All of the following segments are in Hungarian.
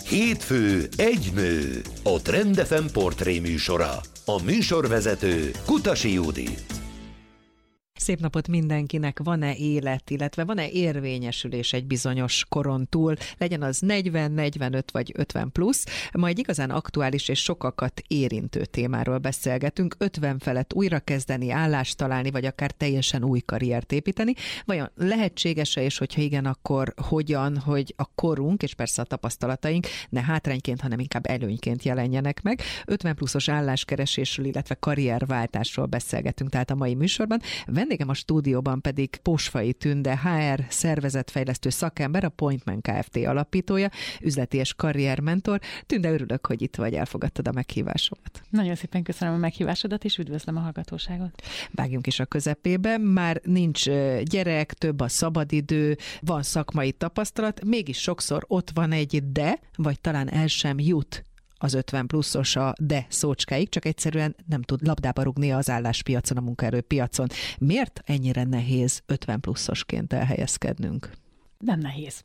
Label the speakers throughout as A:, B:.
A: Hétfő egy nő, a Trend FM portré műsora. A műsorvezető Kutasi Judit.
B: Szép napot mindenkinek! Van-e élet, illetve van-e érvényesülés egy bizonyos koron túl? Legyen az 40, 45 vagy 50 plusz. Ma egy igazán aktuális és sokakat érintő témáról beszélgetünk. 50 felett újrakezdeni, állást találni, vagy akár teljesen új karriert építeni. Vajon lehetséges-e, és hogyha igen, akkor hogyan, hogy a korunk, és persze a tapasztalataink ne hátrányként, hanem inkább előnyként jelenjenek meg. 50 pluszos álláskeresésről, illetve karrierváltásról beszélgetünk tehát a mai műsorban. Vendégem a stúdióban pedig Posfai Tünde, HR szervezetfejlesztő szakember, a Pointman Kft. Alapítója, üzleti és karriermentor. Tünde, örülök, hogy itt vagy, elfogadtad a meghívásomat.
C: Nagyon szépen köszönöm a meghívásodat, és üdvözlöm a hallgatóságot.
B: Vágjunk is a közepébe. Már nincs gyerek, több a szabadidő, van szakmai tapasztalat, mégis sokszor ott van egy de, vagy talán el sem jut az 50 pluszos a de szócskáig, csak egyszerűen nem tud labdába rúgni az álláspiacon, a munkaerőpiacon. Miért ennyire nehéz 50 pluszosként elhelyezkednünk?
C: Nem nehéz.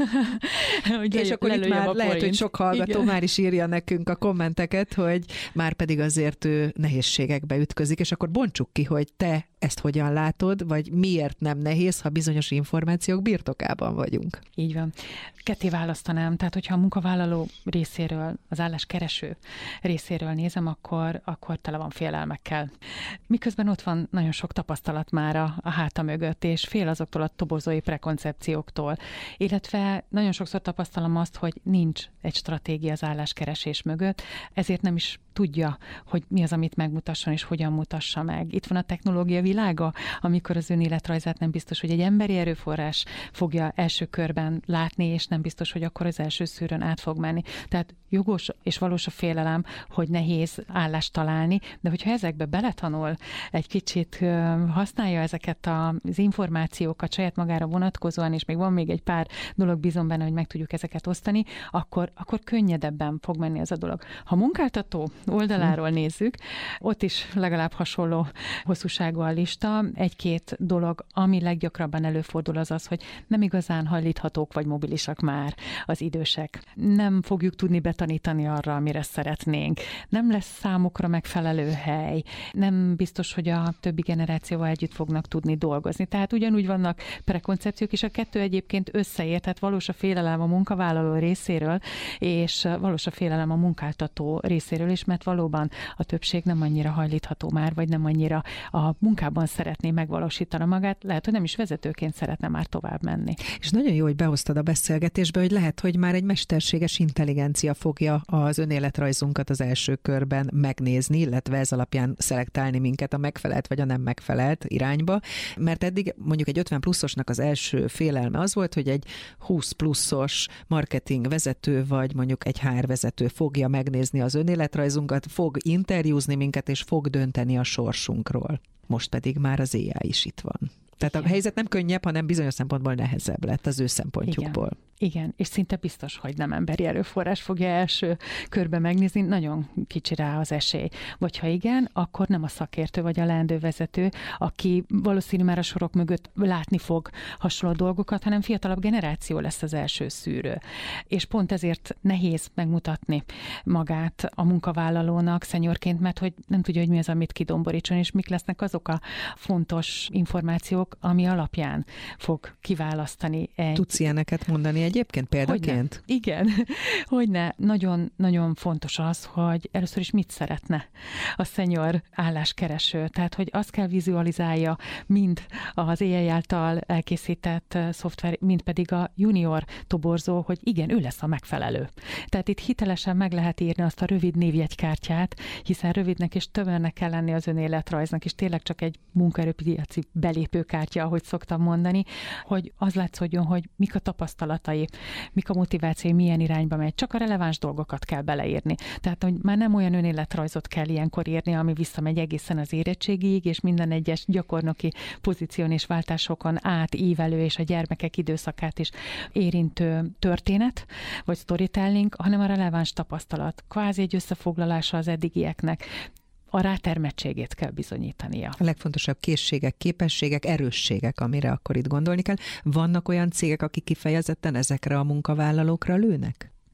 B: És akkor itt már lehet, hogy sok hallgató igen. Már is írja nekünk a kommenteket, hogy már pedig azért ő nehézségekbe ütközik, és akkor bontsuk ki, hogy te ezt hogyan látod, vagy miért nem nehéz, ha bizonyos információk birtokában vagyunk.
C: Így van. Ketté választanám, tehát hogyha a munkavállaló részéről, az álláskereső részéről nézem, akkor tele van félelmekkel. Miközben ott van nagyon sok tapasztalat már a háta mögött, és fél azoktól a toborzói prekoncepcióktól, illetve nagyon sokszor tapasztalom azt, hogy nincs egy stratégia az álláskeresés mögött, ezért nem is tudja, hogy mi az, amit megmutasson, és hogyan mutassa meg. Itt van a technológia világa, amikor az önéletrajzát nem biztos, hogy egy emberi erőforrás fogja első körben látni, és nem biztos, hogy akkor az első szűrőn át fog menni. Tehát jogos és valós a félelem, hogy nehéz állást találni, de hogyha ezekbe beletanul, egy kicsit használja ezeket az információkat saját magára vonatkozóan, és még van még egy pár dolog, bízom benne, hogy meg tudjuk ezeket osztani, akkor könnyedebben fog menni ez a dolog. Ha munkáltató oldaláról nézzük, ott is legalább hasonló hosszúságú a lista. Egy-két dolog, ami leggyakrabban előfordul, az, hogy nem igazán hajlíthatók vagy mobilisak már az idősek. Nem fogjuk tudni betanítani arra, amire szeretnénk. Nem lesz számukra megfelelő hely. Nem biztos, hogy a többi generációval együtt fognak tudni dolgozni. Tehát ugyanúgy vannak prekoncepciók, és a kettő egyébként összeér, tehát valós a félelem a munkavállaló részéről, és valós a félelem a munkáltató részéről is, mert valóban a többség nem annyira hajlítható már, vagy nem annyira a munkában szeretné megvalósítani magát, lehet, hogy nem is vezetőként szeretne már tovább menni.
B: És nagyon jó, hogy behoztad a beszélgetésbe, hogy lehet, hogy már egy mesterséges intelligencia fogja az önéletrajzunkat az első körben megnézni, illetve ez alapján szelektálni minket a megfelelt vagy a nem megfelelt irányba, mert eddig mondjuk egy 50 pluszosnak az első félelme az volt, hogy egy 20 pluszos marketing vezető, vagy mondjuk egy HR vezető fogja megnézni az önéletrajzunkat, fog interjúzni minket, és fog dönteni a sorsunkról. Most pedig már az AI is itt van. Tehát a helyzet nem könnyebb, hanem bizonyos szempontból nehezebb lett az ő szempontjukból.
C: Igen, és szinte biztos, hogy nem emberi erőforrás fogja első körbe megnézni, nagyon kicsi rá az esély. Vagy ha igen, akkor nem a szakértő vagy a leendő vezető, aki valószínű már a sorok mögött látni fog hasonló dolgokat, hanem fiatalabb generáció lesz az első szűrő. És pont ezért nehéz megmutatni magát a munkavállalónak seniorként, mert hogy nem tudja, hogy mi az, amit kidomborítson, és mik lesznek azok a fontos információk, ami alapján fog kiválasztani egy...
B: Tudsz ilyeneket mondani egyébként példaként?
C: Hogyne. Igen, hogyne. Nagyon fontos az, hogy először is mit szeretne a senior álláskereső. Tehát, hogy azt kell vizualizálja mind az AI által elkészített szoftver, mind pedig a junior toborzó, hogy igen, ő lesz a megfelelő. Tehát itt hitelesen meg lehet írni azt a rövid névjegykártyát, hiszen rövidnek és tömörnek kell lenni az önéletrajznak, és tényleg csak egy munkaerőpiaci belépőkártya, ahogy szoktam mondani, hogy az látszódjon, hogy mik a tapasztalatai, mik a motivációi, milyen irányba megy. Csak a releváns dolgokat kell beleírni. Tehát, hogy már nem olyan önéletrajzot kell ilyenkor írni, ami visszamegy egészen az érettségig, és minden egyes gyakornoki pozíción és váltásokon átívelő, és a gyermekek időszakát is érintő történet, vagy storytelling, hanem a releváns tapasztalat. Kvázi egy összefoglalása az eddigieknek. A rátermettségét kell bizonyítania.
B: A legfontosabb készségek, képességek, erősségek, amire akkor itt gondolni kell. Vannak olyan cégek, akik kifejezetten ezekre a munkavállalókra lőnek?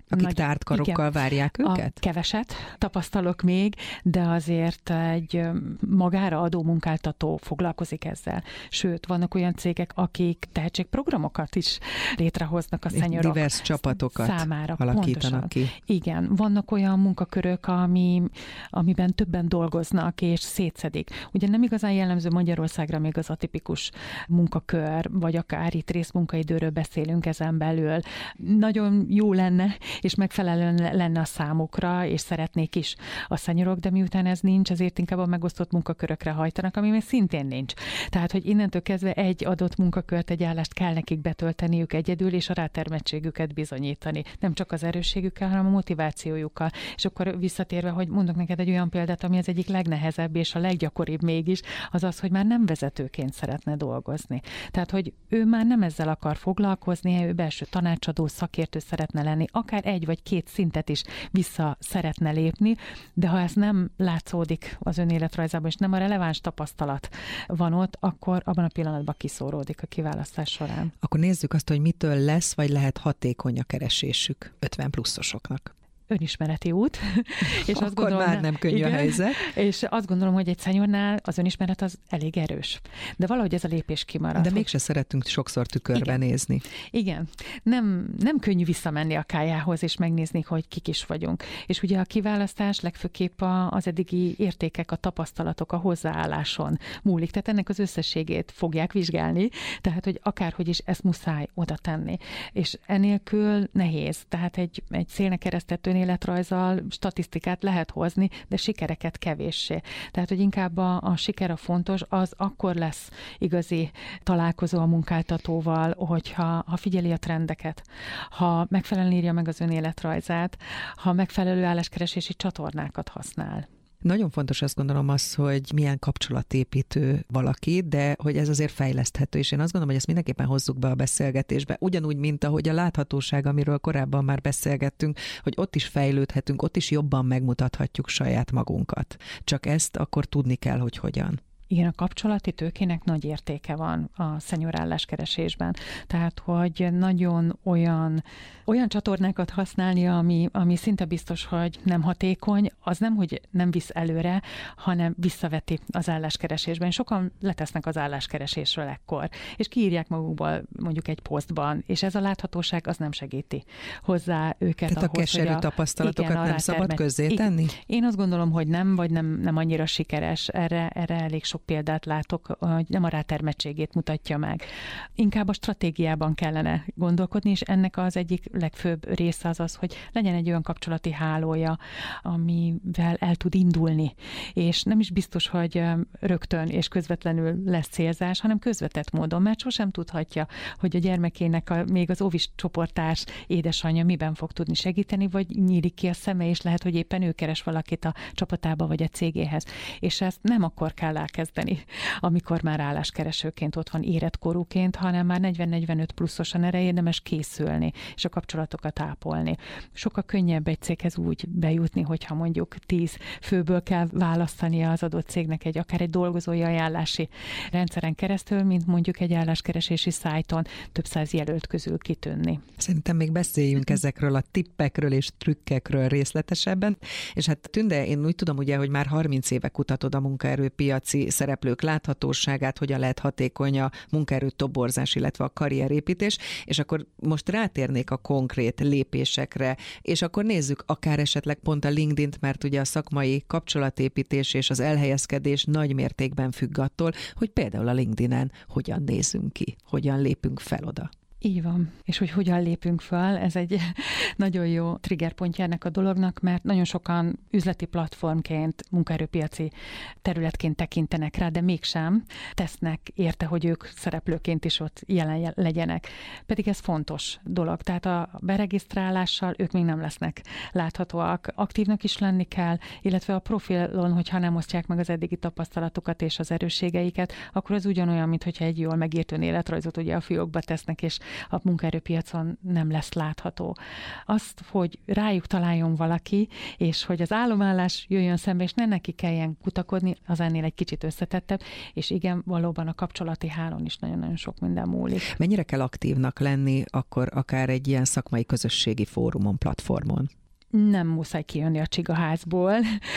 B: Akik tárt karokkal várják őket?
C: Keveset tapasztalok még, de azért egy magára adó munkáltató foglalkozik ezzel. Sőt, vannak olyan cégek, akik tehetségprogramokat is létrehoznak a szenyorok
B: divers csapatokat
C: számára.
B: alakítanak ki.
C: Igen, vannak olyan munkakörök, amiben többen dolgoznak és szétszedik. Ugye nem igazán jellemző Magyarországra még az atipikus munkakör, vagy akár itt részmunkaidőről beszélünk ezen belül. Nagyon jó lenne, és megfelelően lenne a számukra, és szeretnék is a szenyorok, de miután ez nincs, azért inkább a megosztott munkakörökre hajtanak, ami még szintén nincs. Tehát, hogy innentől kezdve egy adott munkakört, egy állást kell nekik betölteniük egyedül, és a rátermettségüket bizonyítani. Nem csak az erősségükkel, hanem a motivációjukkal. És akkor visszatérve, hogy mondok neked egy olyan példát, ami az egyik legnehezebb és a leggyakoribb mégis, az az, hogy már nem vezetőként szeretne dolgozni. Tehát, hogy ő már nem ezzel akar foglalkozni, ő belső tanácsadó, szakértő szeretne lenni, akár egy vagy két szintet is vissza szeretne lépni, de ha ez nem látszódik az önéletrajzában, és nem a releváns tapasztalat van ott, akkor abban a pillanatban kiszóródik a kiválasztás során.
B: Akkor nézzük azt, hogy mitől lesz, vagy lehet hatékony a keresésük 50 pluszosoknak.
C: Önismereti út. És
B: akkor
C: azt gondolom,
B: már nem könnyű a helyzet.
C: És azt gondolom, hogy egy szenyornál az önismeret az elég erős. De valahogy ez a lépés kimarad.
B: De mégse szeretünk sokszor tükörbe nézni.
C: Igen. Nem könnyű visszamenni a kájához és megnézni, hogy kik is vagyunk. És ugye a kiválasztás legfőképp az eddigi értékek, a tapasztalatok, a hozzáálláson múlik. Tehát ennek az összességét fogják vizsgálni, tehát hogy akárhogy is ezt muszáj oda tenni. És enélkül nehéz. Tehát egy szélnek eresztett életrajzzal statisztikát lehet hozni, de sikereket kevéssé. Tehát, hogy inkább a siker a fontos, az akkor lesz igazi találkozó a munkáltatóval, hogyha figyeli a trendeket, ha megfelelően írja meg az önéletrajzát, ha megfelelő álláskeresési csatornákat használ.
B: Nagyon fontos azt gondolom az, hogy milyen kapcsolatépítő valaki, de hogy ez azért fejleszthető, és én azt gondolom, hogy ezt mindenképpen hozzuk be a beszélgetésbe, ugyanúgy, mint ahogy a láthatóság, amiről korábban már beszélgettünk, hogy ott is fejlődhetünk, ott is jobban megmutathatjuk saját magunkat. Csak ezt akkor tudni kell, hogy hogyan.
C: Igen, a kapcsolati tőkének nagy értéke van a szenyorálláskeresésben. Tehát, hogy nagyon olyan csatornákat használni, ami szinte biztos, hogy nem hatékony, az nem, hogy nem visz előre, hanem visszaveti az álláskeresésben. Sokan letesznek az álláskeresésről ekkor, és kiírják magukból mondjuk egy posztban, és ez a láthatóság az nem segíti hozzá őket.
B: Tehát
C: ahhoz,
B: a keserű tapasztalatokat nem szabad közzétenni?
C: Én azt gondolom, hogy nem, vagy nem annyira sikeres. Erre elég sok példát látok, hogy nem a rátermettségét mutatja meg. Inkább a stratégiában kellene gondolkodni, és ennek az egyik legfőbb része az, hogy legyen egy olyan kapcsolati hálója, amivel el tud indulni. És nem is biztos, hogy rögtön és közvetlenül lesz célzás, hanem közvetett módon, mert sosem tudhatja, hogy a gyermekének még az óvis csoporttárs édesanyja miben fog tudni segíteni, vagy nyílik ki a szeme, és lehet, hogy éppen ő keres valakit a csapatába vagy a cégéhez. És ezt nem akkor kell elkezdeni, amikor már álláskeresőként ott van életkorúként, hanem már 40-45 pluszosan erre érdemes készülni, és a kapcsolatokat ápolni. Sokkal könnyebb egy céghez úgy bejutni, hogyha mondjuk 10 főből kell választania az adott cégnek akár egy dolgozói ajánlási rendszeren keresztül, mint mondjuk egy álláskeresési szájton több száz jelölt közül kitűnni.
B: Szerintem még beszéljünk ezekről a tippekről és trükkekről részletesebben, és hát Tünde, én úgy tudom ugye, hogy már 30 éve kutatod a munkaerőpiaci szereplők láthatóságát, hogyan lehet hatékony a munkaerő toborzás, illetve a karrierépítés, és akkor most rátérnék a konkrét lépésekre, és akkor nézzük akár esetleg pont a LinkedIn-t, mert ugye a szakmai kapcsolatépítés és az elhelyezkedés nagy mértékben függ attól, hogy például a LinkedIn-en hogyan nézünk ki, hogyan lépünk fel oda.
C: Így van. És hogy hogyan lépünk fel, ez egy nagyon jó triggerpontja ennek a dolognak, mert nagyon sokan üzleti platformként, munkaerőpiaci területként tekintenek rá, de mégsem tesznek érte, hogy ők szereplőként is ott jelen legyenek. Pedig ez fontos dolog. Tehát a beregisztrálással ők még nem lesznek láthatóak. Aktívnak is lenni kell, illetve a profilon, hogyha nem osztják meg az eddigi tapasztalatokat és az erősségeiket, akkor az ugyanolyan, mintha egy jól megírt önéletrajzot ugye a fiókba tesznek, és a munkaerőpiacon nem lesz látható. Azt, hogy rájuk találjon valaki, és hogy az álomállás jöjjön szembe, és ne neki kelljen kutakodni, az ennél egy kicsit összetettebb, és igen, valóban a kapcsolati hálón is nagyon-nagyon sok minden múlik.
B: Mennyire kell aktívnak lenni akkor akár egy ilyen szakmai közösségi fórumon, platformon?
C: Nem muszáj kijönni a csigaházból.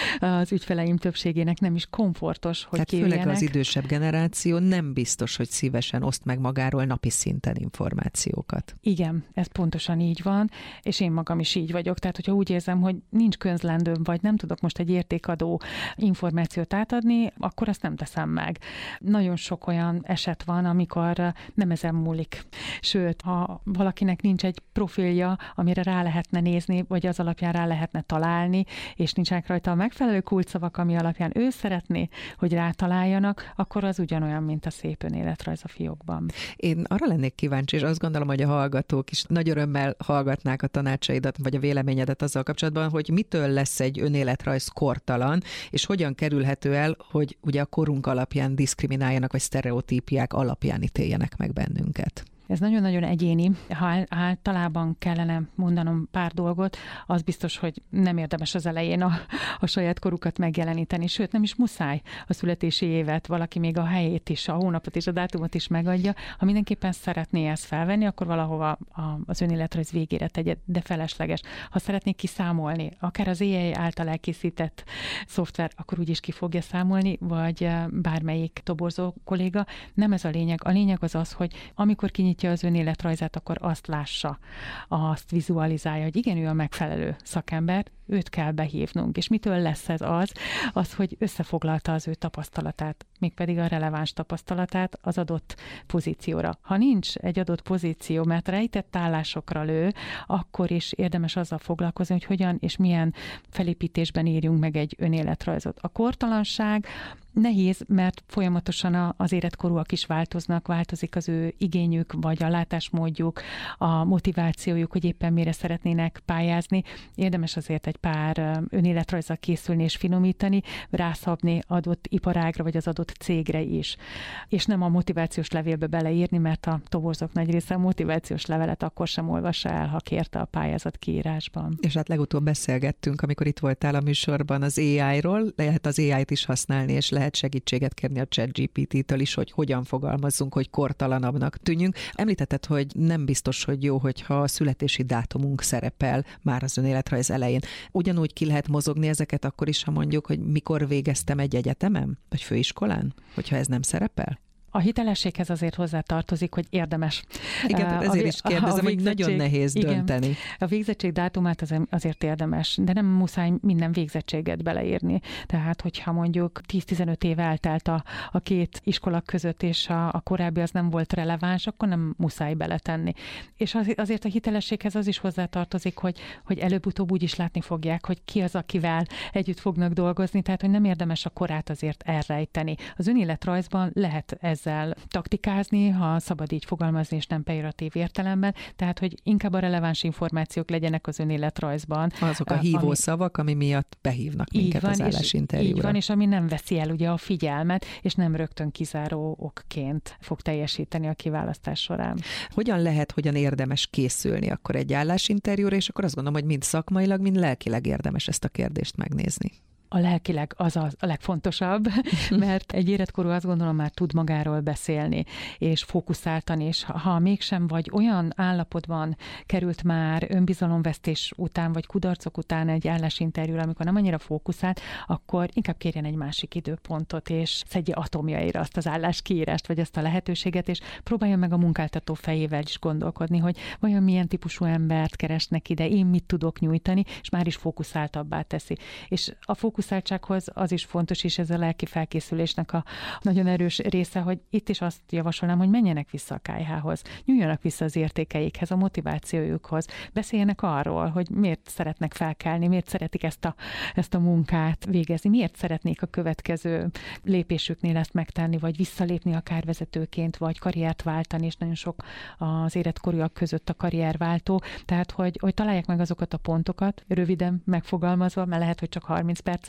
C: Az ügyfeleim többségének nem is komfortos, hogy kijöjjenek.
B: Főleg az idősebb generáció nem biztos, hogy szívesen oszt meg magáról napi szinten információkat.
C: Igen, ez pontosan így van, és én magam is így vagyok. Tehát, hogyha úgy érzem, hogy nincs közlendőm, vagy nem tudok most egy értékadó információt átadni, akkor azt nem teszem meg. Nagyon sok olyan eset van, amikor nem ezen múlik. Sőt, ha valakinek nincs egy profilja, amire rá lehetne nézni, vagy az alapján rá lehetne találni, és nincsenek rajta a megfelelő kulcsszavak, ami alapján ő szeretné, hogy rátaláljanak, akkor az ugyanolyan, mint a szép önéletrajz a fiókban.
B: Én arra lennék kíváncsi, és azt gondolom, hogy a hallgatók is nagy örömmel hallgatnák a tanácsaidat, vagy a véleményedet azzal kapcsolatban, hogy mitől lesz egy önéletrajz kortalan, és hogyan kerülhető el, hogy ugye a korunk alapján diszkrimináljanak, vagy sztereotípiák alapján ítéljenek meg bennünket.
C: Ez nagyon-nagyon egyéni. Ha általában kellene mondanom pár dolgot, az biztos, hogy nem érdemes az elején a saját korukat megjeleníteni. Sőt, nem is muszáj a születési évet, valaki még a helyét is, a hónapot és a dátumot is megadja. Ha mindenképpen szeretné ezt felvenni, akkor valahova az önéletrajz végére tegye, de felesleges. Ha szeretnék kiszámolni, akár az AI által elkészített szoftver, akkor úgyis ki fogja számolni, vagy bármelyik toborzó kolléga. Nem ez a lényeg. A lényeg az, hogy amikor kinyitja az önéletrajzát, akkor azt lássa, azt vizualizálja, hogy igen, ő a megfelelő szakember, őt kell behívnunk. És mitől lesz ez az, hogy összefoglalta az ő tapasztalatát, mégpedig a releváns tapasztalatát az adott pozícióra. Ha nincs egy adott pozíció, mert rejtett állásokra lő, akkor is érdemes azzal foglalkozni, hogy hogyan és milyen felépítésben írjunk meg egy önéletrajzot. A kortalanság nehéz, mert folyamatosan az életkorúak is változnak, változik az ő igényük, vagy a látásmódjuk, a motivációjuk, hogy éppen mire szeretnének pályázni. Érdemes azért egy pár önéletrajzzal készülni és finomítani, rászabni adott iparágra, vagy az adott cégre is. És nem a motivációs levélbe beleírni, mert a toborzók nagy része a motivációs levelet akkor sem olvassa el, ha kérte a pályázat kiírásban.
B: És hát legutóbb beszélgettünk, amikor itt voltál a műsorban az AI-ról, lehet az AI-t is használni, és lehet segítséget kérni a ChatGPT-től is, hogy hogyan fogalmazzunk, hogy kortalanabbnak tűnjünk. Említetted, hogy nem biztos, hogy jó, hogyha a születési dátumunk szerepel már az önéletrajz elején. Ugyanúgy ki lehet mozogni ezeket akkor is, ha mondjuk, hogy mikor végeztem egy egyetemen, vagy főiskolán, hogyha ez nem szerepel?
C: A hitelességhez azért hozzá tartozik, hogy érdemes.
B: Igen, ezért is kérdezem, hogy nagyon nehéz dönteni.
C: Igen, a végzettség dátumát azért érdemes, de nem muszáj minden végzettséget beleírni. Tehát, hogyha mondjuk 10-15 év eltelt a két iskola között, és a korábbi az nem volt releváns, akkor nem muszáj beletenni. És azért a hitelességhez az is hozzá tartozik, hogy előbb-utóbb úgy is látni fogják, hogy ki az, akivel együtt fognak dolgozni, tehát, hogy nem érdemes a korát azért elrejteni. Az önéletrajzban lehet ezzel taktikázni, ha szabad így fogalmazni, és nem pejoratív értelemben, tehát, hogy inkább a releváns információk legyenek az önéletrajzban.
B: Azok a hívó szavak, ami miatt behívnak minket az állásinterjúra.
C: Így van, és ami nem veszi el ugye a figyelmet, és nem rögtön kizáró okként fog teljesíteni a kiválasztás során.
B: Hogyan érdemes készülni akkor egy állásinterjúra, és akkor azt gondolom, hogy mind szakmailag, mind lelkileg érdemes ezt a kérdést megnézni.
C: A lelkileg az a legfontosabb, mert egy életkorú azt gondolom már tud magáról beszélni, és fókuszáltan, és ha mégsem vagy olyan állapotban került már önbizalomvesztés után, vagy kudarcok után egy állásinterjúra, amikor nem annyira fókuszált, akkor inkább kérjen egy másik időpontot, és szedje atomjaira azt az álláskiírást, vagy azt a lehetőséget, és próbáljon meg a munkáltató fejével is gondolkodni, hogy vajon milyen típusú embert keresnek ide, én mit tudok nyújtani, és már is fókuszáltabbá teszi. És a fókuszáltsághoz az is fontos, és ez a lelki felkészülésnek a nagyon erős része, hogy itt is azt javasolnám, hogy menjenek vissza a KH-hoz, nyúljanak vissza az értékeikhez, a motivációjukhoz, beszéljenek arról, hogy miért szeretnek felkelni, miért szeretik ezt a munkát végezni, miért szeretnék a következő lépésüknél ezt megtenni, vagy visszalépni akár vezetőként, vagy karriert váltani, és nagyon sok az életkorúak között a karrierváltó, tehát hogy találják meg azokat a pontokat, röviden megfogalmazva, mert lehet, hogy csak 30 perccel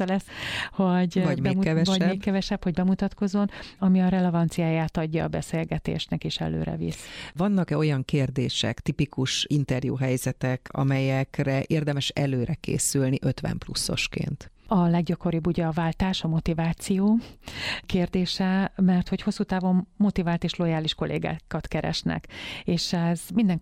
C: része lesz, hogy
B: vagy még
C: kevesebb, hogy bemutatkozzon, ami a relevanciáját adja a beszélgetésnek és előre visz.
B: Vannak-e olyan kérdések, tipikus interjúhelyzetek, amelyekre érdemes előre készülni 50 pluszosként?
C: A leggyakoribb ugye a váltás, a motiváció kérdése, mert hogy hosszú távon motivált és lojális kollégákat keresnek, és ez minden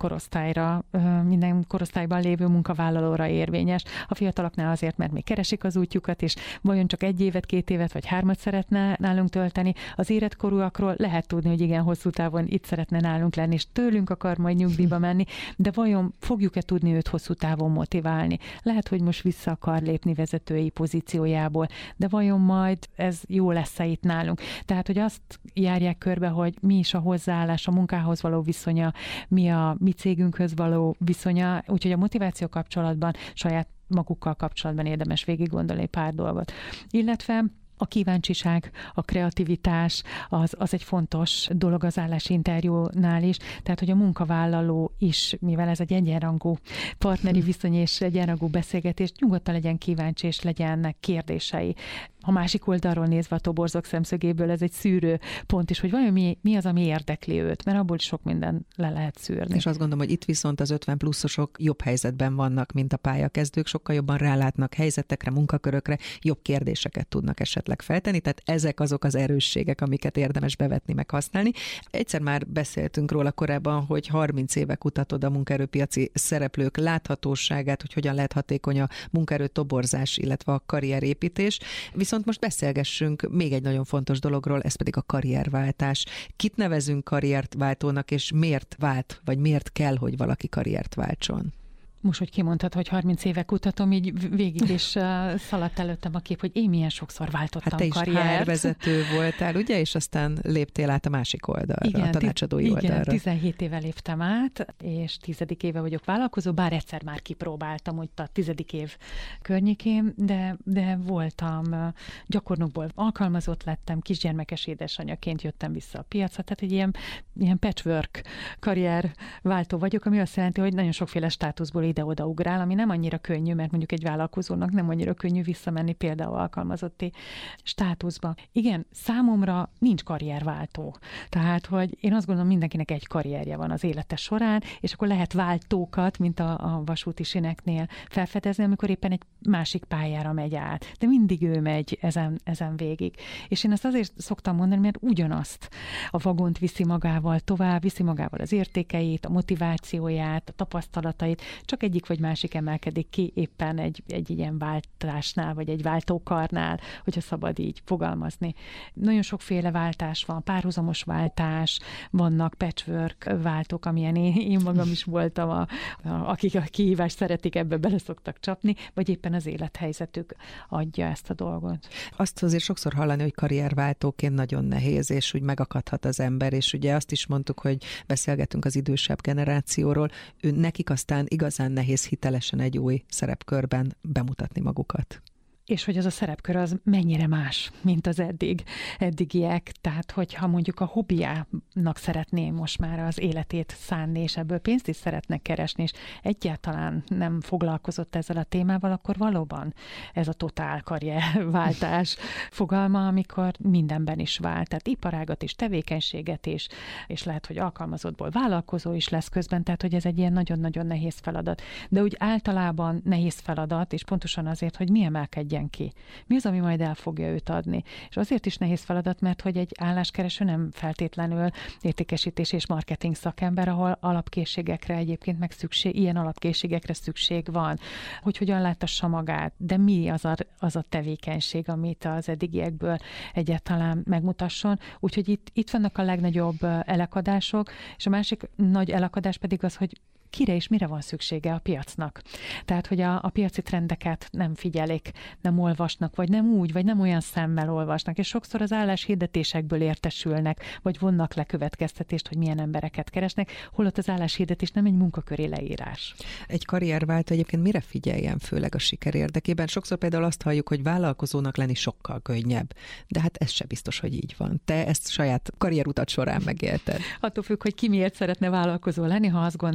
C: korosztályban lévő munkavállalóra érvényes. A fiataloknál azért, mert még keresik az útjukat, és vajon csak 1 évet, 2 évet vagy 3 szeretne nálunk tölteni. Az éretkorúakról lehet tudni, hogy igen, hosszú távon itt szeretne nálunk lenni, és tőlünk akar majd nyugdíjba menni, de vajon fogjuk-e tudni őt hosszú távon motiválni? Lehet, hogy most vissza akar lépni vezetői pozíciójából, de vajon majd ez jó lesz-e itt nálunk? Tehát, hogy azt járják körbe, hogy mi is a hozzáállás, a munkához való viszonya, mi a mi cégünkhöz való viszonya, úgyhogy a motiváció kapcsolatban, saját magukkal kapcsolatban érdemes végig gondolni pár dolgot. Illetve a kíváncsiság, a kreativitás, az egy fontos dolog az állásinterjúnál is, tehát hogy a munkavállaló is, mivel ez egy egyenrangú partneri viszony és egyenrangú beszélgetés, nyugodtan legyen kíváncsi és legyenek kérdései. A másik oldalról nézve a toborzók szemszögéből ez egy szűrő pont is, hogy vajon mi az, ami érdekli őt, mert abból sok minden le lehet szűrni.
B: És azt gondolom, hogy itt viszont az 50 pluszosok jobb helyzetben vannak, mint a pályakezdők, sokkal jobban rálátnak helyzetekre, munkakörökre, jobb kérdéseket tudnak esetleg feltenni, tehát ezek azok az erősségek, amiket érdemes bevetni, meg használni. Egyszer már beszéltünk róla korábban, hogy 30 éve kutatod a munkaerőpiaci szereplők láthatóságát, hogy hogyan lehet hatékony a munkaerő toborzás, illetve a karrierépítés. Viszont most beszélgessünk még egy nagyon fontos dologról, ez pedig a karrierváltás. Kit nevezünk karrierváltónak, és miért vált, vagy miért kell, hogy valaki karriert váltson?
C: Most, hogy kimondtad, hogy 30 éve kutatom, így végig is szaladt előttem a kép, hogy én milyen sokszor váltottam karriert.
B: Hát te is HR-vezető voltál, ugye? És aztán léptél át a másik oldalra, igen, a tanácsadói oldalra.
C: Igen, 17 éve léptem át, és 10. éve vagyok vállalkozó, bár egyszer már kipróbáltam, úgy a 10. év környékén, de voltam gyakornokból alkalmazott lettem, kisgyermekes édesanyaként jöttem vissza a piacra, tehát egy ilyen patchwork karrierváltó vagyok, ami azt jelenti, hogy nagyon sokféle státuszból ide-oda ugrál, ami nem annyira könnyű, mert mondjuk egy vállalkozónak nem annyira könnyű visszamenni például alkalmazotti státuszba. Igen, számomra nincs karrierváltó. Tehát, hogy én azt gondolom, mindenkinek egy karrierje van az élete során, és akkor lehet váltókat, mint a vasúti sineknél felfedezni, amikor éppen egy másik pályára megy át. De mindig ő megy ezen végig. És én ezt azért szoktam mondani, mert ugyanazt a vagont viszi magával tovább, viszi magával az értékeit, a motivációját, a tapasztalatait, csak egyik vagy másik emelkedik ki éppen egy ilyen váltásnál, vagy egy váltókarnál, hogyha szabad így fogalmazni. Nagyon sokféle váltás van, párhuzamos váltás, vannak patchwork váltók, amilyen én magam is voltam, akik a kihívást szeretik, ebbe bele szoktak csapni, vagy éppen az élethelyzetük adja ezt a dolgot.
B: Azt azért sokszor hallani, hogy karrierváltóként nagyon nehéz, és úgy megakadhat az ember, és ugye azt is mondtuk, hogy beszélgetünk az idősebb generációról, nekik aztán igazán nehéz hitelesen egy új szerepkörben bemutatni magukat.
C: És hogy az a szerepkör az mennyire más, mint az eddigiek. Tehát, hogyha mondjuk a hobbiának szeretné most már az életét szánni, és ebből pénzt is szeretnek keresni, és egyáltalán nem foglalkozott ezzel a témával, akkor valóban ez a totál karrierváltás fogalma, amikor mindenben is vált. Tehát iparágat is, tevékenységet is, és lehet, hogy alkalmazottból vállalkozó is lesz közben, tehát, hogy ez egy ilyen nagyon-nagyon nehéz feladat. De úgy általában nehéz feladat, és pontosan azért, hogy mi emelkedjen ki. Mi az, ami majd el fogja őt adni? És azért is nehéz feladat, mert hogy egy álláskereső nem feltétlenül értékesítés és marketing szakember, ahol alapkészségekre egyébként meg ilyen alapkészségekre szükség van, hogy hogyan láttassa magát, de mi az a tevékenység, amit az eddigiekből egyáltalán megmutasson. Úgyhogy itt vannak a legnagyobb elakadások, és a másik nagy elakadás pedig az, hogy kire és mire van szüksége a piacnak. Tehát, hogy a piaci trendeket nem figyelik, nem olvasnak, vagy nem olyan szemmel olvasnak, és sokszor az álláshirdetésekből értesülnek, vagy vonnak le következtetést, hogy milyen embereket keresnek, holott az álláshirdetés nem egy munkaköri leírás.
B: Egy karrierváltó egyébként mire figyeljen, főleg a siker érdekében? Sokszor például azt halljuk, hogy vállalkozónak lenni sokkal könnyebb, de hát ez se biztos, hogy így van. Te ezt saját karrierutat során megélted.
C: Attól függ, hogy ki miért szeretne vállalkozó lenni, ha azt gondolja,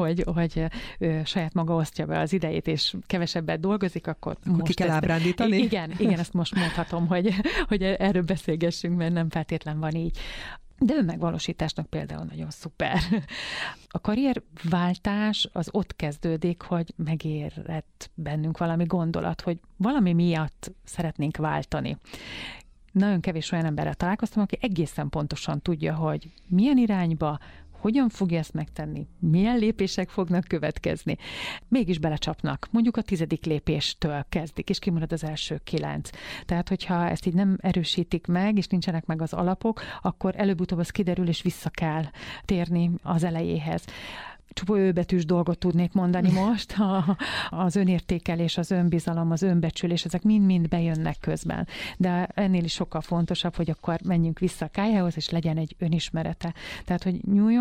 C: hogy ő saját maga osztja be az idejét, és kevesebbet dolgozik, akkor most
B: ki kell ábrándítani?
C: Igen, ezt most mondhatom, hogy erről beszélgessünk, mert nem feltétlen van így. De önmegvalósításnak például nagyon szuper. A karrierváltás az ott kezdődik, hogy megérett bennünk valami gondolat, hogy valami miatt szeretnénk váltani. Nagyon kevés olyan emberrel találkoztam, aki egészen pontosan tudja, hogy milyen irányba, hogyan fogja ezt megtenni, milyen lépések fognak következni. Mégis belecsapnak. Mondjuk a 10. lépéstől kezdik, és kimarad az első 9. Tehát, hogyha ezt így nem erősítik meg, és nincsenek meg az alapok, akkor előbb-utóbb az kiderül, és vissza kell térni az elejéhez. Csupa őbetűs dolgot tudnék mondani most, az önértékelés, az önbizalom, az önbecsülés, ezek mind-mind bejönnek közben. De ennél is sokkal fontosabb, hogy akkor menjünk vissza a kályához, és legyen egy önismerete. Tehát, hogy nyúljon